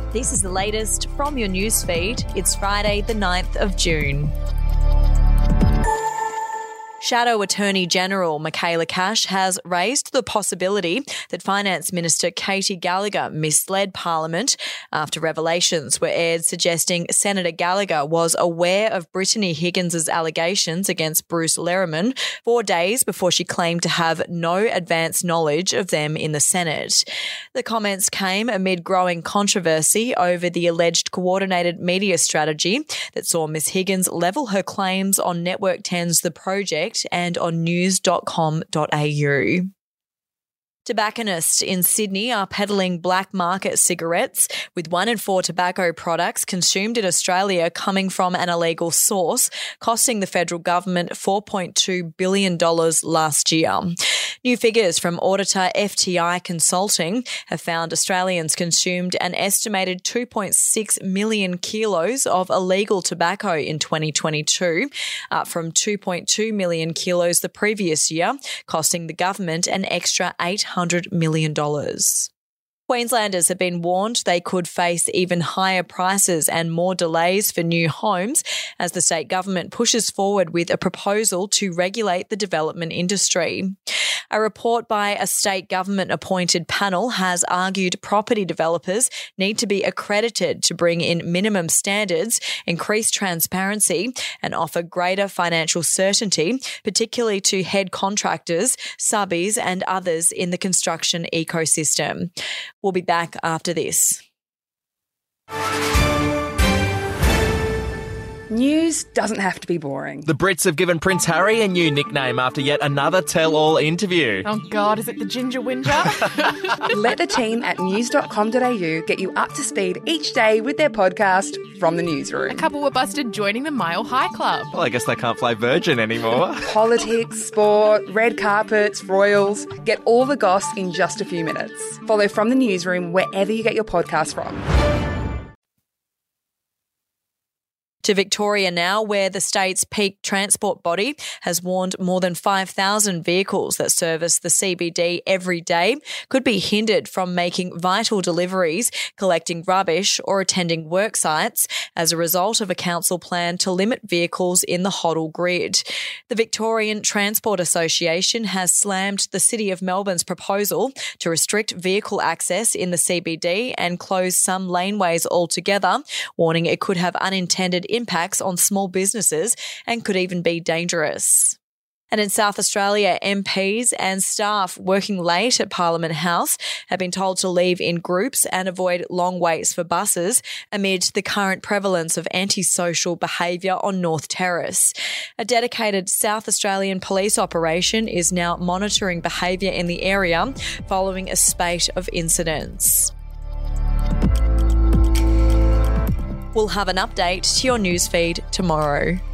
This is the latest from your newsfeed. It's Friday, the 9th of June. Shadow Attorney General Michaela Cash has raised the possibility that Finance Minister Katy Gallagher misled Parliament after revelations were aired suggesting Senator Gallagher was aware of Brittany Higgins' allegations against Bruce Lehrmann 4 days before she claimed to have no advance knowledge of them in the Senate. The comments came amid growing controversy over the alleged coordinated media strategy that saw Ms Higgins level her claims on Network 10's The Project and on news.com.au. Tobacconists in Sydney are peddling black market cigarettes, with 1 in 4 tobacco products consumed in Australia coming from an illegal source, costing the federal government $4.2 billion last year. New figures from auditor FTI Consulting have found Australians consumed an estimated 2.6 million kilos of illegal tobacco in 2022, up from 2.2 million kilos the previous year, costing the government an extra $800 million. Queenslanders have been warned they could face even higher prices and more delays for new homes as the state government pushes forward with a proposal to regulate the development industry. A report by a state government-appointed panel has argued property developers need to be accredited to bring in minimum standards, increase transparency, and offer greater financial certainty, particularly to head contractors, subbies, and others in the construction ecosystem. We'll be back after this. News doesn't have to be boring. The Brits have given Prince Harry a new nickname after yet another tell-all interview. Oh God, is it the Ginger Whinger? Let the team at news.com.au get you up to speed each day with their podcast, From the Newsroom. A couple were busted joining the Mile High Club. Well, I guess they can't play Virgin anymore. Politics, sport, red carpets, royals. Get all the goss in just a few minutes. Follow From the Newsroom wherever you get your podcast from. To Victoria now, where the state's peak transport body has warned more than 5,000 vehicles that service the CBD every day could be hindered from making vital deliveries, collecting rubbish or attending work sites as a result of a council plan to limit vehicles in the Hoddle grid. The Victorian Transport Association has slammed the City of Melbourne's proposal to restrict vehicle access in the CBD and close some laneways altogether, warning it could have unintended impacts on small businesses and could even be dangerous. And in South Australia, MPs and staff working late at Parliament House have been told to leave in groups and avoid long waits for buses amid the current prevalence of antisocial behaviour on North Terrace. A dedicated South Australian police operation is now monitoring behaviour in the area following a spate of incidents. We'll have an update to your newsfeed tomorrow.